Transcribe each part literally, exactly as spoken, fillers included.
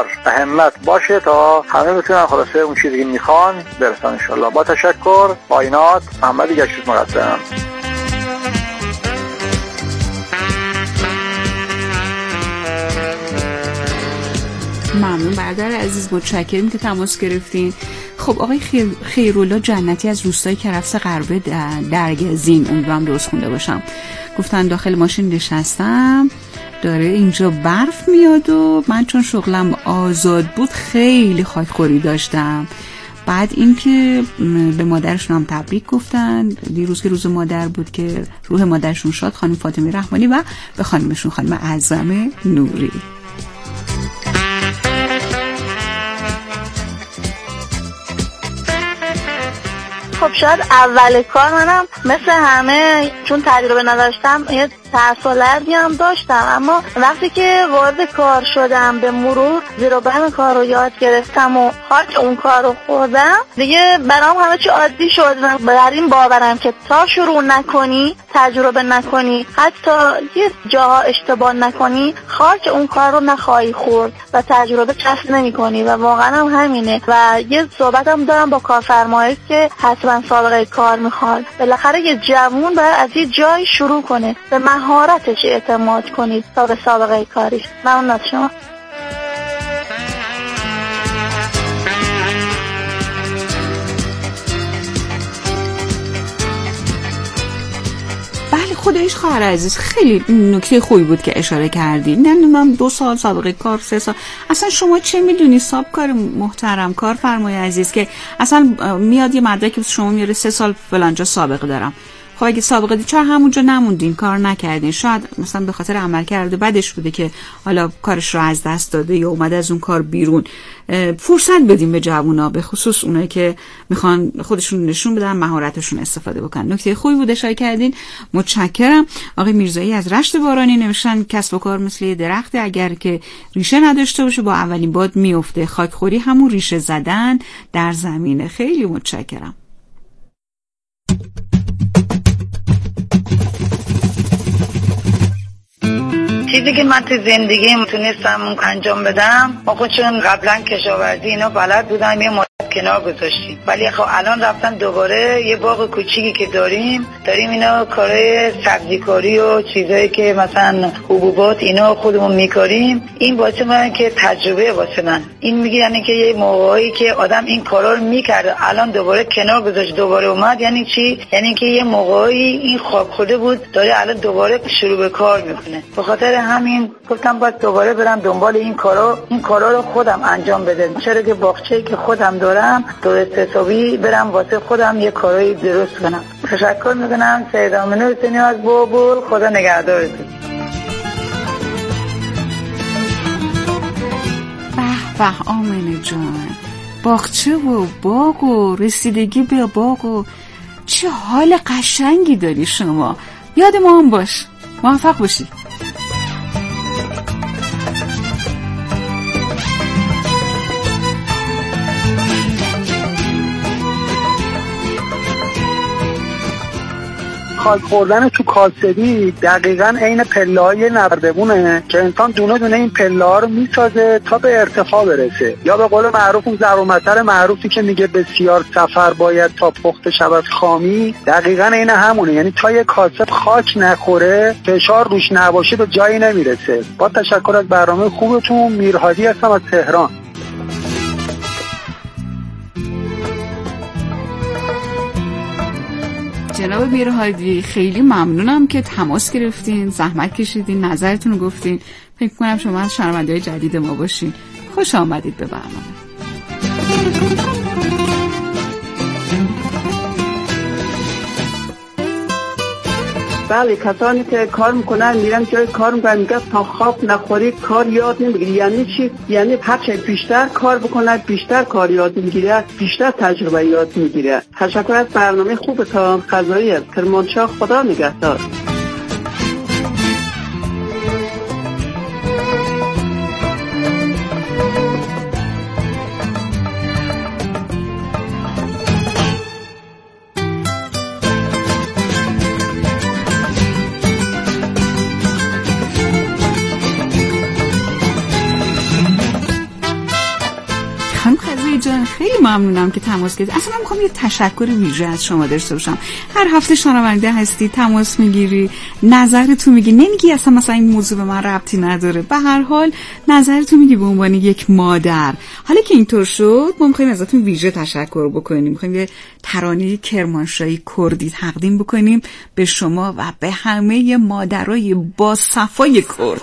کار و همت باشه تا همه بتونن خلاصه اون چیزی که میخوان برسن ان شاء الله. با تشکر. پایینات محمد گشت مقدم. ممنون برادر عزیز، متشکرم که تماس گرفتین. خب آقای خیر... خیرالله جنتی از روستای کرفس غربه درگزین، امیدوارم درست خونده باشم، گفتن داخل ماشین نشستم داره اینجا برف میاد و من چون شغلم آزاد بود خیلی خاکخوری داشتم. بعد اینکه به مادرشون هم تبریک گفتن، دیروز که روز مادر بود که روح مادرشون شاد، خانم فاطمه رحمانی و به خانمشون خانم اعظم نوری. خب شاید اول کار منم مثل همه چون تجربه نداشتم یه ترس و لرزی هم داشتم، اما وقتی که وارد کار شدم به مرور زیر و بم کار رو یاد گرفتم و خاک اون کار رو خوردم دیگه برام همه چی عادی شد. بر این باورم که تا شروع نکنی، تجربه نکنی، حتی یه جاها اشتباه نکنی، خاک اون کار رو نخواهی خورد و تجربه کسب نمی کنی و واقعا هم همینه. و یه صحبتم دارم با کارفرمایی که حتما سابقه کار میخواد. بالاخره یه جوون باید از یه جای شروع کنه، به مهارتش اعتماد کنید تا به سابقه کاریش. ممنون از شما. خدایش خواهر عزیز خیلی نکته خوبی بود که اشاره کردی. نمیدونم دو سال سابقه کار، سه سال، اصلا شما چه میدونی صاحب کار محترم، کارفرمای عزیز که اصلا میاد یه مدرکی شما میاره سه سال فلانجا سابقه دارم. خب اگه سابقه دی چرا همونجا نموندین، کار نکردین؟ شاید مثلا به خاطر عمل کرده بدش بوده که حالا کارش رو از دست داده یا اومده از اون کار بیرون. فرصت بدیم به جوونا، به خصوص اونایی که میخوان خودشون نشون بدن، مهارتشون استفاده بکنن. نکته خوبی بود اشاره کردین، متشکرم. آقای میرزایی از رشت بارانی نوشتن کسب و کار مثل یه درخته، اگر که ریشه نداشته باشه با اولین باد میفته. خاکخوری همون ریشه زدن در زمینه. خیلی متشکرم. چیزی که من تو زندگی میتونستم انجام بدم، ما خود چون قبلا کشاورزی اینا بلد بودم یه مدت کنار گذاشتیم، ولی خب الان رفتن دوباره یه باغ کوچیکی که داریم داریم اینا کارهای سبزیکاری و چیزایی که مثلا حبوبات اینا خودمون میکاریم. این واسه من که تجربه واسه من این میگه، یعنی که یه موقعی که آدم این کارا رو میکرد الان دوباره کنار گذاشت دوباره اومد، یعنی چی؟ یعنی که یه موقعی این خواب خورده بود داره الان دوباره شروع به کار میکنه. به خاطر همین گفتم باید دوباره برم دنبال این کارا این کارا رو خودم انجام بدم، چرا که باغچه‌ای که خودم دارم درست حسابی برم واسه خودم یه کارایی درست کنم. تشکر میکنم. سید آمنه حسینی از بابل. خدا نگهدارتون. به به آمنه جان، باغچه و باغ و رسیدگی به باغ و چه حال قشنگی داری شما. یاد ما هم باش، موفق باشی. خاک خوردن تو کاسبی دقیقاً عین پله‌های نردبونه که انسان دونه دونه این پله‌ها رو میسازه تا به ارتفاع برسه. یا به قول معروف اون ضرب المثل معروفی که میگه بسیار سفر باید تا پخته شود خامی، دقیقاً عین همونه. یعنی تا یه کاسب خاک نخوره، فشار روش نباشه، به جایی نمیرسه. با تشکر از برنامه خوبتون. میرهادی هستم از تهران. جناب میرهادی خیلی ممنونم که تماس گرفتین، زحمت کشیدین، نظرتون رو گفتین. فکر کنم شما از شنونده‌های جدید ما باشین. خوش آمدید به برنامه. بله، کسانی که کار میکنن میرن جای کار میکنن، میگن تا خواب نخوری کار یاد نمیگیری. یعنی چی؟ یعنی هرچه بیشتر کار بکنه بیشتر کار یاد میگیره، بیشتر تجربه یاد میگیره. تشکر از برنامه خوبتان. خزایی کرمانشاه. خدا نگهدار. جان خیلی ممنونم که تماس گرفتید. اصلا من میخوام یه تشکر ویژه از شما داشته باشم. هر هفته شنونده هستی، تماس میگیری، نظرتو میگی، نمیگی اصلا مثلا این موضوع به من ربطی نداره، به هر حال نظرتو میگی به عنوان یک مادر. حالا که اینطور شد ما میخوایم ازتون ویژه تشکر بکنیم، میخوایم یه ترانه کرمانشاهی کردی تقدیم بکنیم به شما و به همه مادرای با صفای کرد.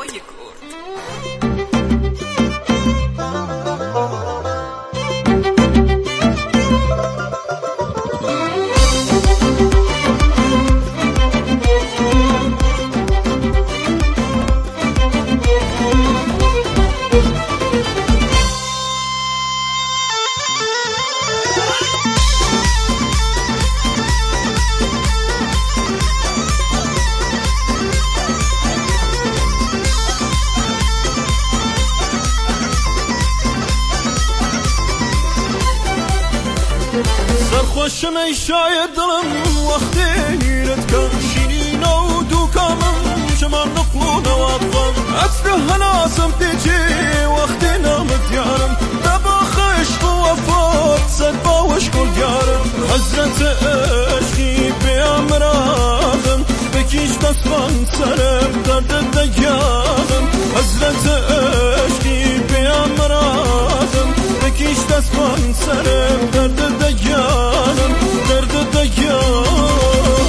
خوشم ای شاید دلم وقتی نیرت کن شیرین و دوکامم شما نقلو نوابم عطر هناسم پیچی وقتی نامت یارم دبا خشق و وفات صد باوش کل یارم حضرت عشقی بیام رادم بکیش دستان سرم درد دیارم حضرت عشقی بیام رادم بکیش دستان سرم درد دیارم درد دیارم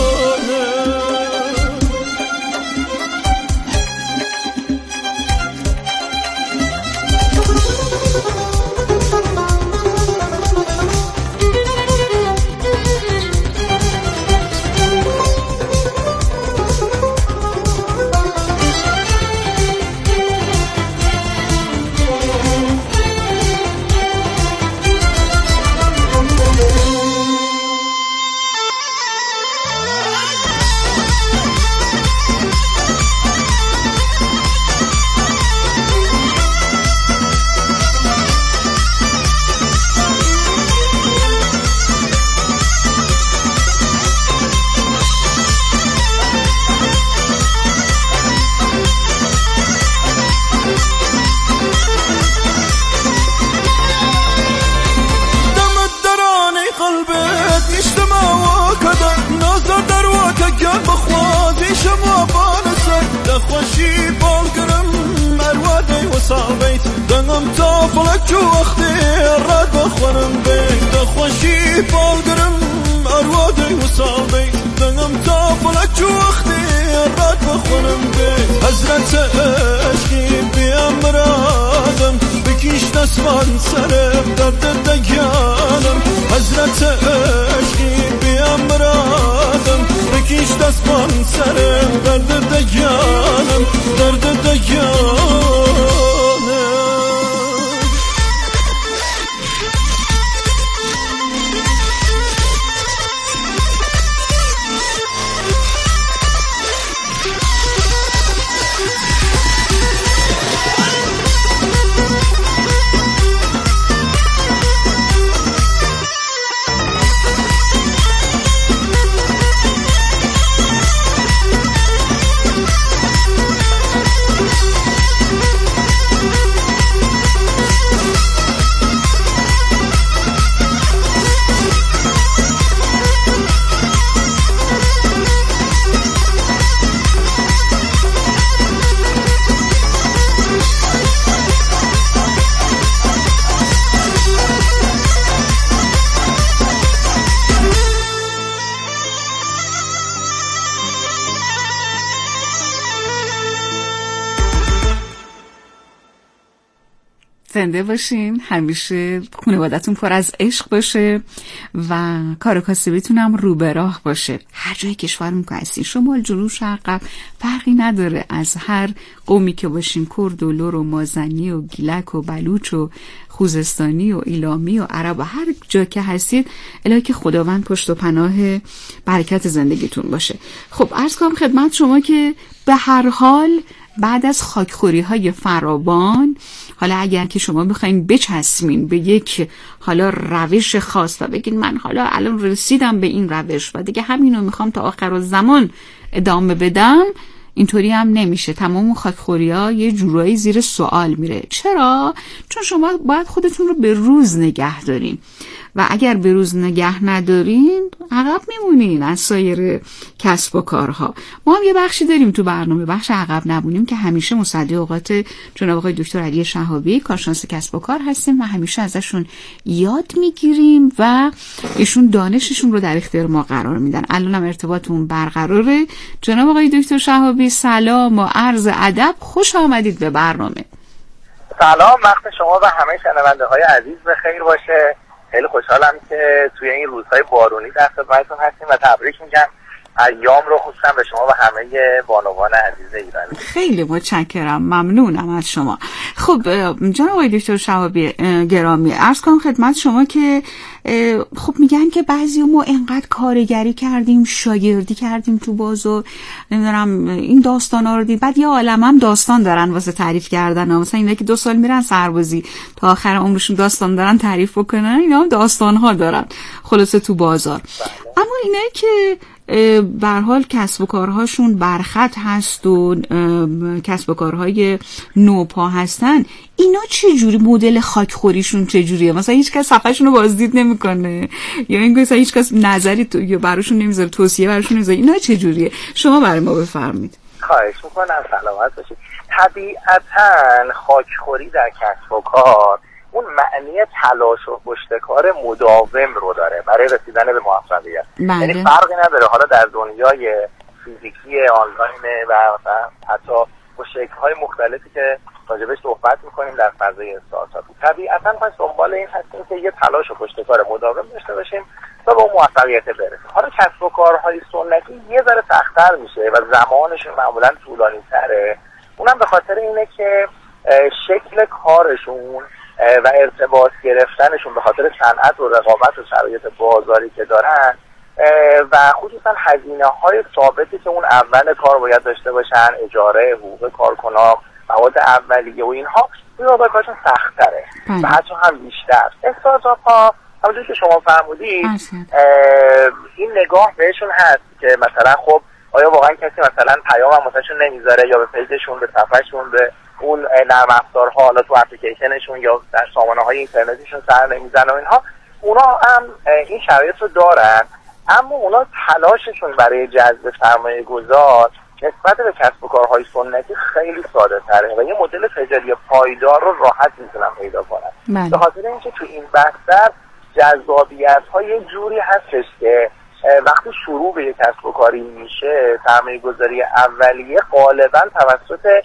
خوشی بالگرم مروادی و صابیت دنم تا فلک و وقتی راد بخورم بیت خوشی بالگرم مروادی و صابیت دنم تا فلک و وقتی راد بخورم بیت حضرت عشقی بیام رادم بکیش دستان سرم درد دیانم حضرت عشقی بیام رادم بکیش دستان سرم درد دیانم درد دیانم زنده باشین، همیشه خانوادتون پر از عشق باشه و کار کاسبیتون هم رو به راه باشه. هر جای کشورمون که هستین، شمال، جنوب، شرق، فرقی نداره، از هر قومی که باشین، کرد و لور و مازنی و گیلک و بلوچ و خوزستانی و ایلامی و عرب و هر جا که هستید، الهی که خداوند پشت و پناه برکت زندگیتون باشه. خب عرض کنم خدمت شما که به هر حال بعد از خاکخوری های فراوان، حالا اگر که شما بخواین بچسبین به یک حالا روش خاص و بگین من حالا الان رسیدم به این روش و دیگه همینو میخوام تا آخر زمان ادامه بدم، اینطوری هم نمیشه. تمام خاکخوری‌ها یه جورایی زیر سوال میره. چرا؟ چون شما باید خودتون رو به روز نگه دارین و اگر به روز نگه ندارین عقب میمونین از سایر کسب و کارها. ما هم یه بخشی داریم تو برنامه، بخش عقب نبونیم، که همیشه مصدی اوقات جناب آقای دکتر علی شهابی کارشناس کسب و کار هستیم و همیشه ازشون یاد میگیریم و ایشون دانششون رو در اختیار ما قرار میدن. الانم ارتباطمون برقراره. جناب آقای دکتر شهابی سلام و عرض ادب، خوش آمدید به برنامه. سلام، وقت شما و همه شنونده های عزیز به خیر باشه. خیلی خوشحالم که توی این روزهای بارونی در خدمتتون هستیم و تبریک میگم ایام رو، خصوصا به شما و همه بانوان عزیز ایرانی. خیلی متشکرم، ممنونم از شما. خب جناب آقای دکتر شهابی گرامی، عرض کنم خدمت شما که خب میگن که بعضی ما انقدر کارگری کردیم، شاگردی کردیم تو بازار، نمیدونم این داستانا رو دید، بعد یه عالمه هم داستان دارن واسه تعریف کردن. مثلا اینا که دو سال میرن سربازی تا آخر عمرشون داستان دارن تعریف بکنن، اینا هم داستان ها دارن خلاصه تو بازار. بله. اما اینایی که به هر حال کسب و کارهاشون برخط هست و کسب و کارهای نوپا هستن، اینا چه جوری مدل خاکخوریشون چه جوریه؟ مثلا هیچ کس صفحه‌شون رو بازدید نمیکنه یا اینکه مثلا هیچ کس نظری تو... یا براشون نمیذاره، توصیه براشون نمیذاره. اینا چه جوریه؟ شما برای ما بفرمایید. خواهش میکنم، سلامت باشید. طبیعتاً خاکخوری در کسب و کار اون معنی تلاش و پشتکار مداوم رو داره برای رسیدن به موفقیت. یعنی فرقی نداره حالا در دنیای فیزیکی آنلاین و حتی با شکل‌های مختلفی که راجبش صحبت می‌کنیم در فضای استارتاپی. طبیعتاً پس دنبال این هستیم که یه تلاش و پشتکار مداوم داشته باشیم تا به موفقیت برسیم. حالا کسب و کارهای سنتی یه ذره سخت‌تر میشه و زمانشون معمولاً طولانی‌تره. اونم به خاطر اینه که شکل کارشون و ارتباط گرفتنشون به خاطر صنعت و رقابت و شرایط بازاری که دارن و خصوصا هزینه های ثابتی که اون اول کار باید داشته باشن، اجاره، حقوق کارکنان، مواد اولیه و اینها، این رو کارشون سخت تره و حتی هم بیشتر. استارتاپ ها همونجور که شما فرمودید این نگاه بهشون هست که مثلا خب آیا واقعا کسی مثلا پیام هم واسهشون نمیذاره یا به پیجشون، به صفحهشون، به اون نرم افزارها، حالا تو اپلیکیشنشون یا در سامانه‌های اینترنتیشون سر نمیزنه و اینها. اونا هم این شرایط رو دارن، اما اونا تلاششون برای جذب سرمایه گذار نسبت به کسب و کارهای سنتی خیلی ساده تره و یه مدل تجاری پایدار رو راحت میتونن پیدا کنن. به خاطر اینکه تو این بستر جذابیت ها یه جوری هستش که وقتی شروع به یک کسب و کاری میشه، سرمایه گذاری اولیه غالبا توسط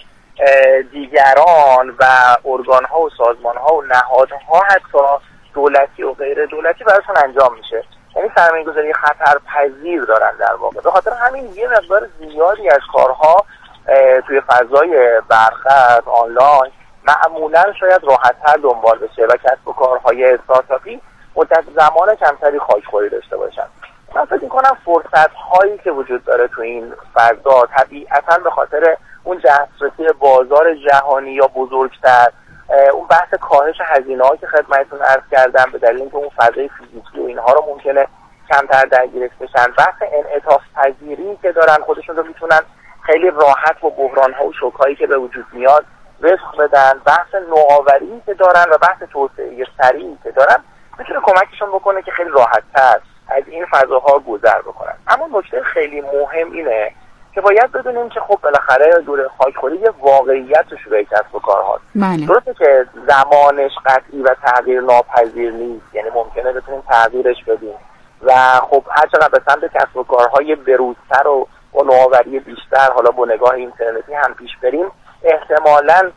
دیگران و ارگان ها و سازمان ها و نهادها حتی دولتی و غیر دولتی براشون انجام میشه. یعنی سرمایه گذاری خطرپذیر دارن در واقع. به خاطر همین یه مقدار زیادی از کارها توی فضای برخط آنلاین معمولا شاید راحت‌تر دنبال بشه و کسب و کارهای استارتاپی مدت زمان کمتری خاکخوری داشته باشن. من فکر می‌کنم فرصت‌هایی که وجود داره تو این فضا طبیعتاً به خاطر اون دسترسی بازار جهانی یا بزرگتر، اون بحث کاهش هزینه‌ها که خدمتتون عرض کردم به دلیل اینکه اون فضای فیزیکی و اینها رو ممکنه کمتر درگیرش بشن، بحث انعطاف پذیری که دارن، خودشون رو میتونن خیلی راحت با بحران‌ها و شوک‌هایی که به وجود میاد رسخ بدن، بحث نوآوری که دارن و بحث توسعه سریعی که دارن میتونه کمکشون بکنه که خیلی راحت‌تر از این فضاها گذر بکنن. اما نکته خیلی مهم اینه که باید بدونیم که خب بالاخره دوره خاکخوری یه واقعیت تو شروع کسب و کار هاست. درسته که زمانش قطعی و تغییر ناپذیر نیست، یعنی ممکنه بتونیم تغییرش بدیم و خب هر چقدر به سمت کسب و کارهای بروزتر و با نوآوری بیشتر حالا با نگاه اینترنتی هم پیش بریم، احتمالاً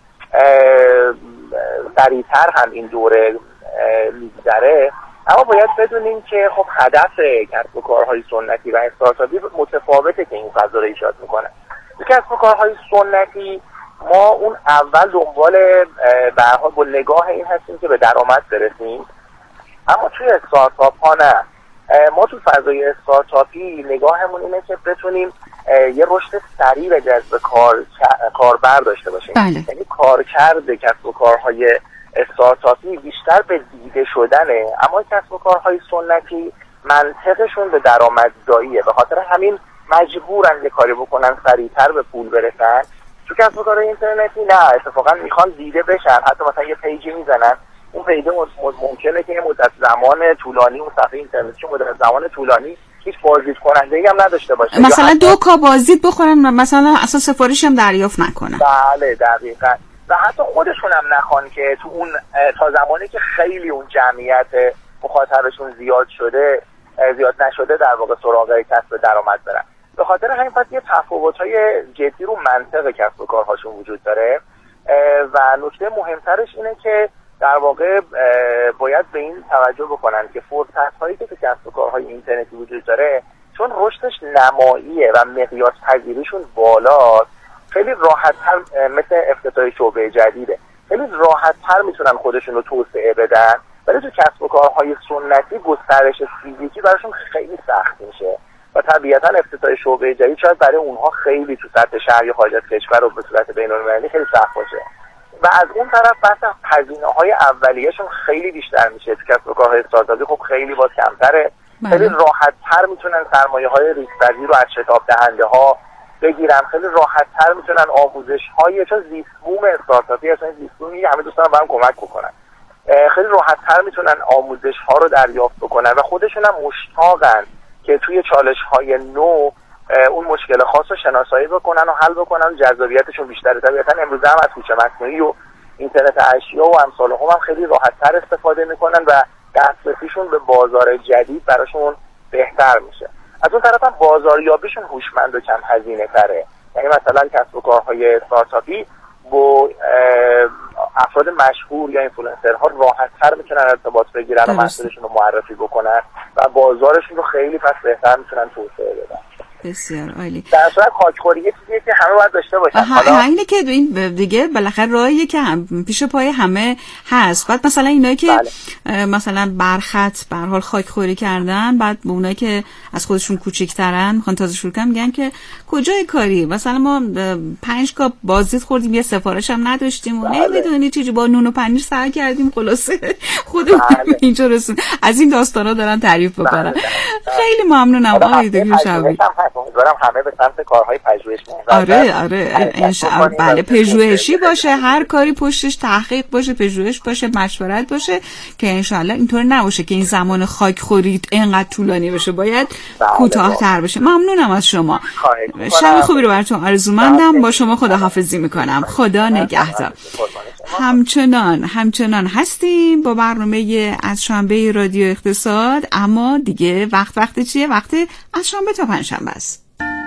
سریعتر هم این دوره میگذره. اما باید بدونیم که خب هدف کسب و کارهای سنتی و استارتاپی متفاوته که این فضا رو ایجاد میکنه. کسب و کارهای سنتی ما اون اول دنبال به هر حال با نگاه این هستیم که به درآمد برسیم، اما توی استارتاپ ها نه. ما تو فضای استارتاپی نگاهمون اینه که بتونیم یه رشد سریع به جذب کار کاربر داشته باشیم. بله. یعنی کارکرد کسب و کارهای استارتاپی بیشتر به دیده شدنه، اما کسب و کارهای سنتی منطقشون به درآمدزاییه. به خاطر همین مجبورن یه کاری بکنن سریعتر به پول برسن. تو کسب و کارهای اینترنتی نه، اتفاقا میخوان دیده بشن. حتی مثلا یه پیجی میزنن، اون پیج ممکنه که یه مدت زمان طولانی، اون صفحه اینترنتی مدت زمان طولانی هیچ بازدید کننده‌ای هم نداشته باشه، مثلا دو کا بازدید بخورن و مثلا اصلا سفارشی هم دریافت نکنن. بله دقیقاً. و حتی خودشون هم نخوان که تو اون تا زمانی که خیلی اون جمعیت مخاطبشون زیاد شده زیاد نشده در واقع سراغ کسب درآمد برن. به خاطر همین پس یه تفاوت‌های جدی رو منطق کسب و کارهاشون وجود داره و نکته مهمترش اینه که در واقع باید به این توجه بکنن که فرصت‌هایی که تو کسب و کارهای اینترنتی وجود داره چون رشدش نماییه و مقیاس پذیریشون بالاست، خیلی راحت‌تر مثل افتتاح شعبه جدیده، خیلی راحت‌تر میتونن خودشون رو توسعه بدن. ولی تو کسب و کارهای سنتی گسترش فیزیکی براشون خیلی سخت میشه و طبیعتاً افتتاح شعبه جدید شاید برای اونها خیلی تو سطح شهر یا خارج از کشور و به صورت بین‌المللی خیلی سخت باشه. و از اون طرف بحث هزینه‌های اولیه‌شون خیلی بیشتر میشه. تو کسب و کارهای استارتاپی خب خیلی باز کمتره، خیلی راحت‌تر میتونن سرمایه‌های ریسک‌پذیر رو از شتاب دهنده‌ها بگیرن، خیلی راحت‌تر میتونن آموزش‌های چون زیست بوم استارتاپی اصلا زیست بومی همه دوستان با هم کمک بکنن، خیلی راحت‌تر میتونن آموزش‌ها رو دریافت بکنن و خودشون هم مشتاقن که توی چالش‌های نو اون مشکل خاص رو شناسایی بکنن و حل بکنن، جذابیتشون بیشتره. طبیعتاً امروز هم از هوش مصنوعی و اینترنت اشیا و امثال هم, هم خیلی راحت‌تر استفاده میکنن و دسترسیشون به بازار جدید براشون بهتر میشه. از اون طرف هم بازاریابیشون هوشمند و کم هزینه تره. یعنی مثلا کسب و کارهای استارتاپی با افراد مشهور یا اینفلوئنسرها راحت‌تر میتونن ارتباط بگیرن و محصولشون رو معرفی بکنن و بازارشون رو خیلی پس بهتر میتونن توسعه بدن. بسیار عالی. در صورت خاکخوری یه چیزیه که همه باید داشته باشن. حالا اینه که این دیگه بالاخره راهیه که هم پیش پای همه هست. بعد مثلا اینایی که بله. مثلا برخط به هر حال خاکخوری کردن، بعد به اونایی که از خودشون کوچیک‌ترن میخوان تازه شروع کنن میگن که کجای کاری، مثلا ما پنج کاپ بازدید خوردیم یه سفارش هم نداشتیم و بله. نمیدونی چیزی با نون و پنیر سر کردیم خلاصه خودمون بله. اینجا رسون. از این داستانا دارن تعریف بکنن. بله. خیلی ممنونم آقای دکتر شوی. امیدوارم همه به سمت کارهای پژوهشی آره آره انشاءالله بله پژوهشی باشه، هر کاری پشتش تحقیق باشه، پژوهش باشه، مشورت باشه که انشاءالله اینطور نباشه که این زمان خاکخوری اینقدر طولانی بشه، باید کوتاه‌تر بشه. ممنونم از شما. شب خوبی رو براتون آرزومندم. با شما خداحافظی میکنم. خدا نگهدار. همچنان همچنان هستیم با برنامه از شنبه رادیو اقتصاد، اما دیگه وقت وقت چیه؟ وقت از شنبه تا پنجشنبه است.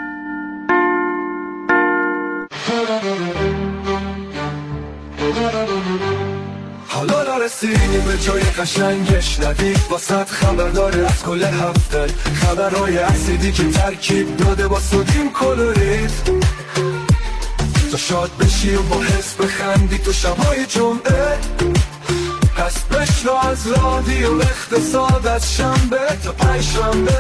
حالا رسیدیم به جای قشنگش، ندید واسط خبر داره از کل هفته، خبرهای اسیدی که ترکیب داده با سودیم کلوریت، تو شاد بشی و با حس بخندی تو شبای جمعه، پس بشنو از رادیو اقتصاد از شنبه تا پنجشنبه.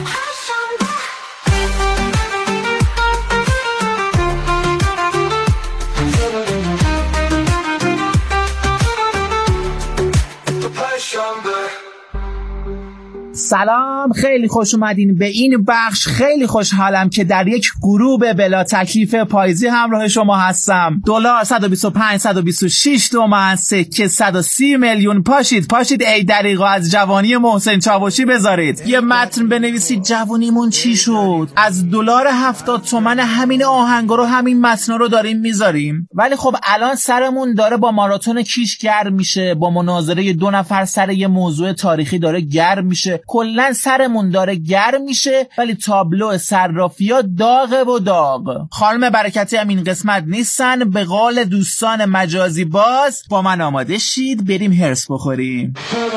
سلام، خیلی خوش اومدین به این بخش. خیلی خوشحالم که در یک غروب بلا تکلیف پاییزی همراه شما هستم. دلار صد و بیست و پنج صد و بیست و شش تومان، سکه صد و سی میلیون. پاشید پاشید ای دریغا از جوانی محسن چاوشی بذارید یه متن بنویسید جوانیمون چی شد. از دلار هفتاد تومان همین آهنگا رو همین متن رو داریم میذاریم، ولی خب الان سرمون داره با ماراتون کیش گرم میشه، با مناظره دو نفر سر یه موضوع تاریخی داره گرم میشه، کلن سرمون داره گرم میشه، ولی تابلو صرافی‌ها داغه و داغ. خانم برکتی هم این قسمت نیستن. به قول دوستان مجازی باز با من آماده شید بریم هرس بخوریم.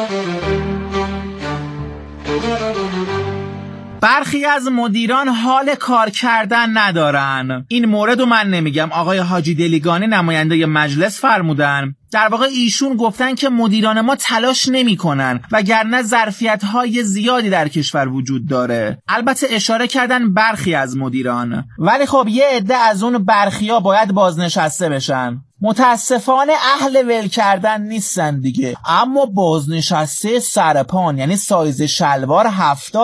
برخی از مدیران حال کار کردن ندارن. این مورد رو من نمیگم، آقای حاجی دلیگانی نماینده مجلس فرمودن. در واقع ایشون گفتن که مدیران ما تلاش نمی کنن وگرنه ظرفیت‌های زیادی در کشور وجود داره. البته اشاره کردن برخی از مدیران، ولی خب یه عده از اون برخیا باید بازنشسته بشن. متاسفانه اهل ول کردن نیستن دیگه، اما بازنشسته سرپان، یعنی سایز شلوار هفتاده.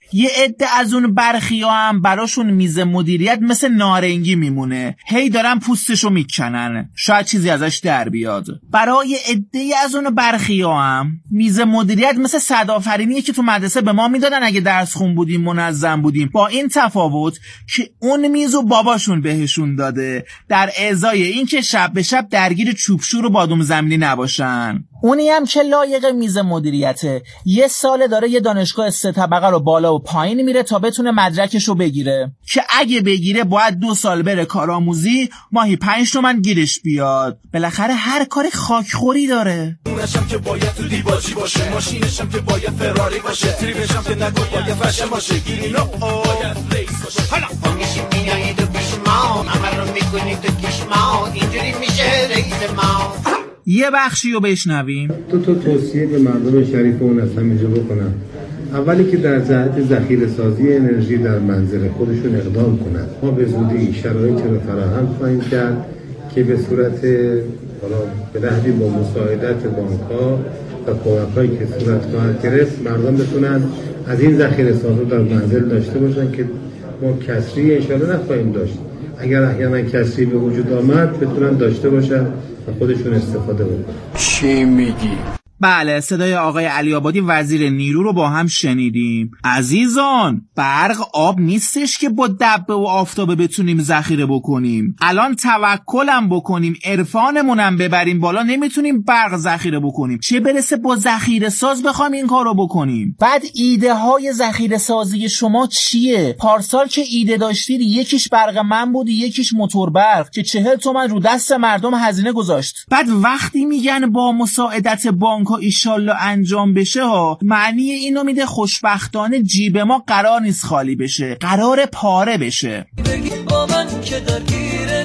یه عده از اون برخیا هم براشون میز مدیریت مثل نارنگی میمونه، هی دارن پوستشو میکنن، شاید چیزی ازش در بیاد. برای عده از اون برخیا هم میز مدیریت مثل صدآفرینیه که تو مدرسه به ما میدادن اگه درس خون بودیم منظم بودیم، با این تفاوت که اون میزو باباشون بهشون داده در ازای این که شب به شب درگیر چوبشور و بادوم زمینی نباشن. اونی هم که لایق میز مدیریته یه ساله داره یه دانشگاه سه طبقه رو بالا و پایین میره تا بتونه مدرکشو بگیره، که اگه بگیره باید دو سال بره کارآموزی، ماهی پنج تومن گیرش بیاد. بالاخره هر کاری خاکخوری داره. اونشم که باید تو دیباجی باشه، ماشینشم که باید فراری باشه، تریبشم که نگو باید فشن باشه، گیرینو باید ریس باشه. حالا میشیم میایید و پیش ما، همه رو میکنید و کش ما، اینجوری میشه رئیس ما. یه بخشی رو بشنویم. دو تا توصیه به مردم شریف اون از همینجا بکنم. اولی که در جهت ذخیره سازی انرژی در منزل خودشون اقدام کنن. ما به زودی شرایطی رو فراهم خواهیم کرد که به صورت حالا به نحوی با مساعدت بانک‌ها و کمک‌هایی که صورت خواهد گرفت مردم بتونن از این ذخیره سازی در منزل داشته باشن که ما کسری انشالله نخواهیم داشت. اگر احیانا کسری به وجود آمد بتونن داشته باشن و خودشون استفاده بکنن. چی میگی؟ بله، صدای آقای علی آبادی وزیر نیرو رو با هم شنیدیم. عزیزان، برق آب نیستش که با دبه و آفتابه بتونیم ذخیره بکنیم. الان توکلم بکنیم، عرفانمونم ببریم بالا، نمیتونیم برق ذخیره بکنیم، چه برسه با ذخیره ساز بخوایم این کارو بکنیم. بعد ایده های ذخیره سازی شما چیه؟ پارسال که ایده داشتید یکیش برق من بود، یکیش موتور برق که چهل تومن رو دست مردم هزینه گذاشت. بعد وقتی میگن با مساعدت بانک ها ایشالله انجام بشه ها، معنی اینو میده خوشبختانه جیب ما قرار نیست خالی بشه، قرار پاره بشه. بگی با من که درگیر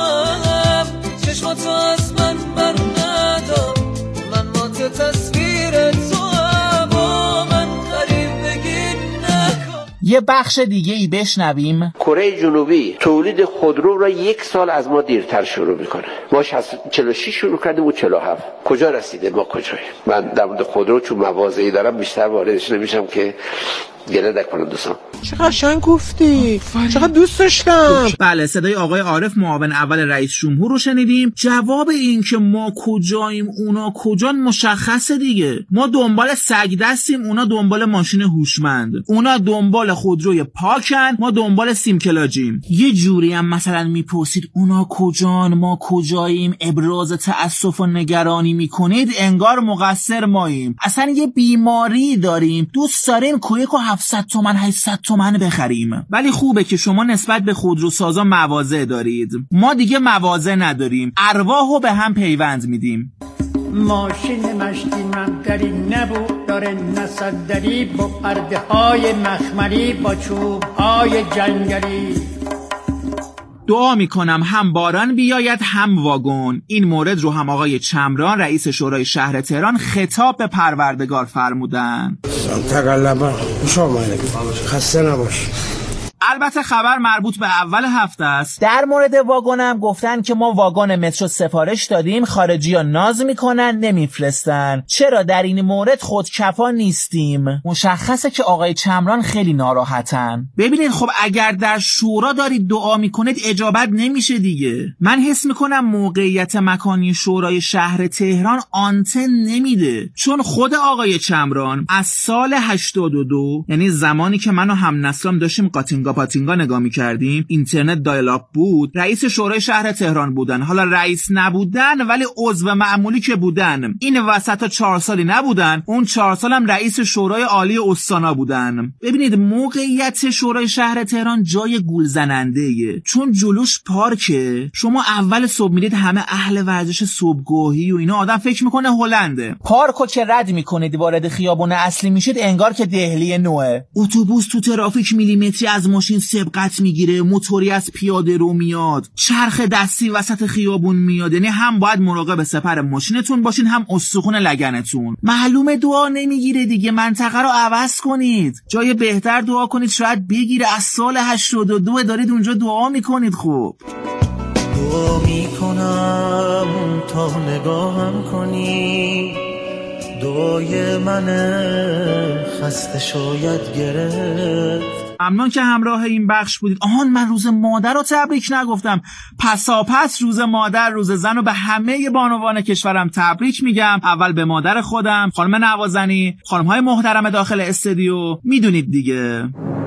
توام، چشماتو از من بر ندار، من مات تصویر توام، با من قریب بگی نکن. یه بخش دیگه ای بشنویم. کره جنوبی تولید خودرو را یک سال از ما دیرتر شروع میکنه. ما چهل و شش شروع کردیم و چهل و هفت. کجا رسیده؟ ما کجاییم؟ من در مورد خودرو چون مواضعی دارم بیشتر واردش نمیشم که گله نکنم دوستان. چه قشنگ گفتی، چقدر دوست داشتم. بله، صدای آقای عارف معاون اول رئیس جمهور رو شنیدیم. جواب این که ما کجاییم اونا کجان مشخصه دیگه. ما دنبال سگ دستیم، اونا دنبال ماشین هوشمند. اونا دنبال خودروی پاکن، ما دنبال سیم کلاجیم. یه جوری هم مثلا میپرسید اونا کجان ما کجاییم، ابراز تأسف و نگرانی میکنید، انگار مقصر ماییم. اصلا یه بیماری داریم، دوست داریم کویک و هفتصد تومن هشتصد تومن بخریم. ولی خوبه که شما نسبت به خودروسازا مواضع دارید، ما دیگه مواضع نداریم، ارواحو به هم پیوند میدیم. ماشین مشتی ممدری نبود داره نصدری، با پرده های مخملی، با چوب های جنگلی. دعا میکنم هم باران بیاید هم واگن. این مورد رو هم آقای چمران رئیس شورای شهر تهران خطاب به پروردگار فرمودن. تقلبا خوش آمدید، خسته نباش. البته خبر مربوط به اول هفته است. در مورد واگنم گفتن که ما واگن مترو سفارش دادیم، خارجی‌ها ناز میکنن نمیفرستن. چرا در این مورد خودکفا نیستیم؟ مشخصه که آقای چمران خیلی ناراحتن. ببینید خب اگر در شورا دارید دعا میکنید اجابت نمیشه دیگه. من حس میکنم موقعیت مکانی شورای شهر تهران آنتن نمیده، چون خود آقای چمران از سال هشتاد و دو، یعنی زمانی که من و هم نسلم داشتیم قاطینگا پاتینگا نگاه می‌کردیم، اینترنت دایالاپ بود، رئیس شورای شهر تهران بودن. حالا رئیس نبودن ولی عضو معمولی که بودن. این وسطا چهار سالی نبودن، اون چهار سال هم رئیس شورای عالی استانا بودن. ببینید موقعیت شورای شهر تهران جای گولزننده‌ایه، چون جلوش پارکه. شما اول صبح میرید همه اهل ورزش صبحگاهی و اینا، آدم فکر میکنه هلنده. پارکو که رد میکنید وارد خیابون اصلی میشید انگار که دهلی نوئه. اتوبوس تو ترافیک میلیمتری از ماشین سبقت میگیره، موتوری از پیاده رو میاد، چرخ دستی وسط خیابون میاد. یعنی هم باید مراقب سپر ماشینتون باشین، هم استخون لگنتون. معلومه دعا نمیگیره دیگه، منطقه رو عوض کنید، جای بهتر دعا کنید شاید بگیره. از سال هشتاد و دو دارید اونجا دعا میکنید. خوب دعا میکنم تا نگاهم کنی، دعای من خسته شاید گرفت. ممنون که همراه این بخش بودید. آهان من روز مادر رو تبریک نگفتم. پساپس روز مادر، روز زن رو به همه بانوان کشورم تبریک میگم. اول به مادر خودم، خانم نوازنی، خانم های محترم داخل استودیو. میدونید دیگه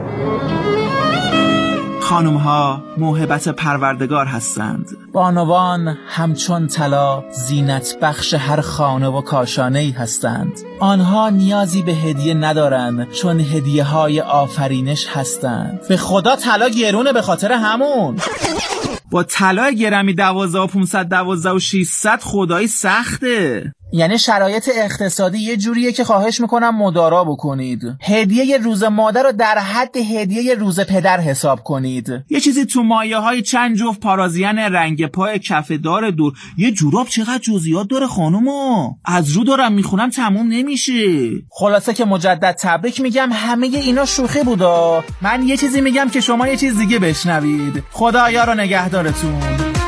خانم ها موهبت پروردگار هستند. بانوان همچون طلا زینت بخش هر خانه و کاشانه‌ای هستند. آنها نیازی به هدیه ندارند چون هدیه های آفرینش هستند. به خدا طلا گرونه به خاطر همون. با طلا گرمی دوازده و پونصد دوازده و ششصد خدایی سخته. یعنی شرایط اقتصادی یه جوریه که خواهش میکنم مدارا بکنید. هدیه روز مادر رو در حد هدیه روز پدر حساب کنید. یه چیزی تو مایه های چند جفت پارازیان رنگ پای کف دار دور. یه جوراب چقدر جزئیات داره خانومو، از رو دارم میخونم تموم نمیشه. خلاصه که مجدد تبریک میگم. همه اینا شوخی بودا. من یه چیزی میگم که شما یه چیز دیگه بشنوید. خدایا رو نگهدارتون.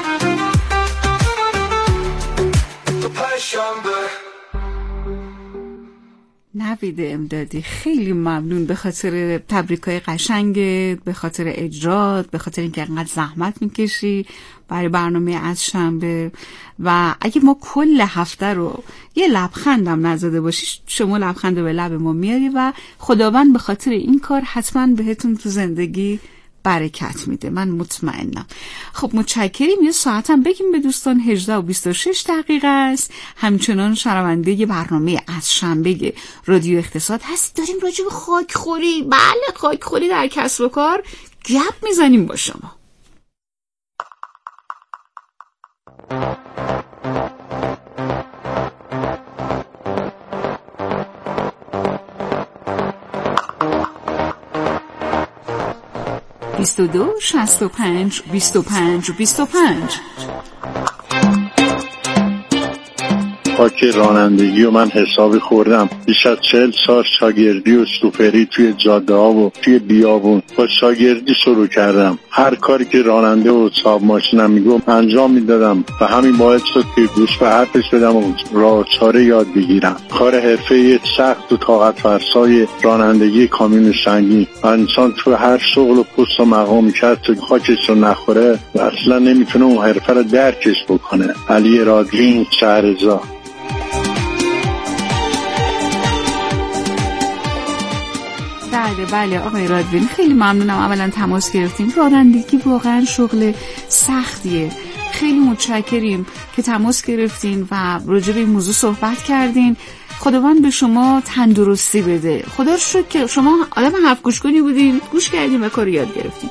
نوید امدادی خیلی ممنون به خاطر تبریکای قشنگت، به خاطر اجرات، به خاطر اینکه انقدر زحمت میکشی برای برنامه از شنبه. و اگه ما کل هفته رو یه لبخندم نزده باشی، شما لبخند به لب ما میاری و خداوند به خاطر این کار حتما بهتون تو زندگی برکت میده، من مطمئنم. خب متشکریم. یه ساعتم بگیم به دوستان، هجده و بیست و شش دقیقه است. همچنان شنونده ی برنامه از شنبه رادیو اقتصاد هست. داریم راجع به خاکخوری، بله خاکخوری در کسب و کار گپ میزنیم با شما. بیست و دو شصت و پنج بیست و پنج بیست و پنج. خاک رانندگی و من حسابی خوردم. بیش از چهل سال شاگردی و سوپری توی جاده ها و توی بیابون با شاگردی شروع کردم. هر کاری که راننده و صاحب ماشینم میگم انجام میدادم و همین باعث شد که گوش به حرفش بدم و راه چاره یاد بگیرم. کار حرفه‌ای سخت و طاقت فرسای رانندگی کامیون سنگین و انسان تو هر شغل و پست و مقامی که تو خاکش رو نخوره و اصلا نمیتونه اون حرفه رو درکش بکنه. علی رادلین، شهرزاد. بله بله آقای رادوین خیلی ممنونم. اولا تماس گرفتیم. رانندگی واقعا شغل سختیه. خیلی متشکریم که تماس گرفتین و راجع به این موضوع صحبت کردین. خداوند به شما تندرستی بده. خدا رو شکر که شما آدم حرف گوش کنی بودین، گوش کردین و کار یاد گرفتین.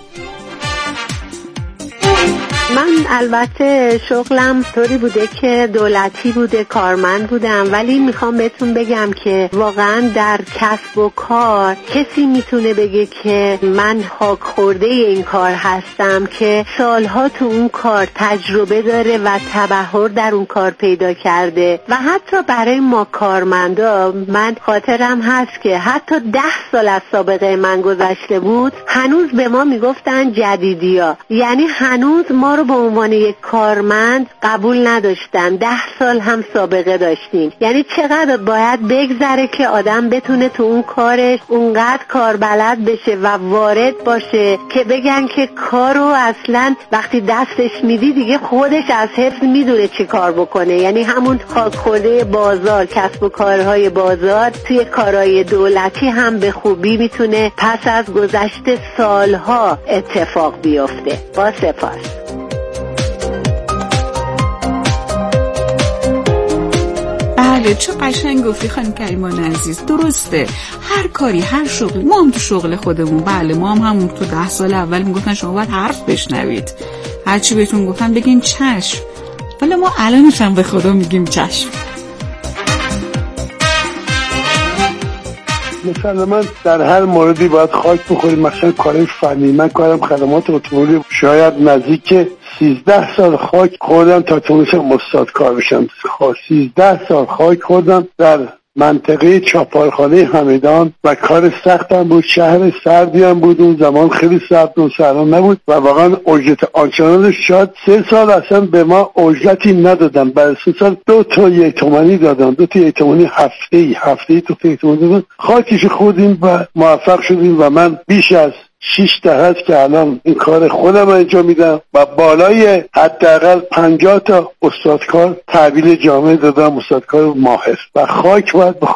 من البته شغلم طوری بوده که دولتی بوده، کارمند بودم، ولی میخوام بهتون بگم که واقعا در کسب و کار کسی میتونه بگه که من خاک خورده این کار هستم که سالها تو اون کار تجربه داره و تبحر در اون کار پیدا کرده. و حتی برای ما کارمندا من خاطرم هست که حتی ده سال از سابقه من گذشته بود، هنوز به ما میگفتن جدیدیا، یعنی هنوز ما رو به عنوان یک کارمند قبول نداشتن. ده سال هم سابقه داشتیم. یعنی چقدر باید بگذره که آدم بتونه تو اون کارش اونقدر کاربلد بشه و وارد باشه که بگن که کارو اصلا وقتی دستش میدی دیگه خودش از حفظ میدونه چی کار بکنه. یعنی همون خاک خورده بازار، کسب و کارهای بازار توی کارهای دولتی هم به خوبی میتونه پس از گذشت سالها اتفاق بیفته. با سپاس. بله چه قشنگ گفتی خانم کریمان عزیز. درسته، هر کاری هر شغلی، ما هم تو شغل خودمون، بله ما هم همون تو ده سال اول میگفتن شما باید حرف بشنوید، هرچی بهتون گفتن بگین چشم، ولی ما الانش هم به خدا میگیم چشم. مثلا من در هر موردی باید خاک بخوریم. مثلا کارهای فنی، من کارم خدمات اتومبیل، شاید نزدیک سیزده سال خاک خوردم تا تونستم استاد کار بشم. سیزده سال خاک خوردم در منطقه چاپارخانه همدان و کار سختم بود. شهر سردی هم بود اون زمان، خیلی سرد و سران نبود و واقعا اجرت آنچنان شاد. سه سال اصلا به ما اجرتی ندادن، بعد سه سال دو تا یک تومانی دادن، دو تا یک تومانی هفته ای هفته ای دو تا یک تومانی دادن. خاکش خوردیم و موفق شدیم و من بیش از شش دهه که الان این کار خودم انجام میدم و بالای حداقل پنجاه تا استادکار تحویل جامعه دادم، استادکار ماهر و خاک باید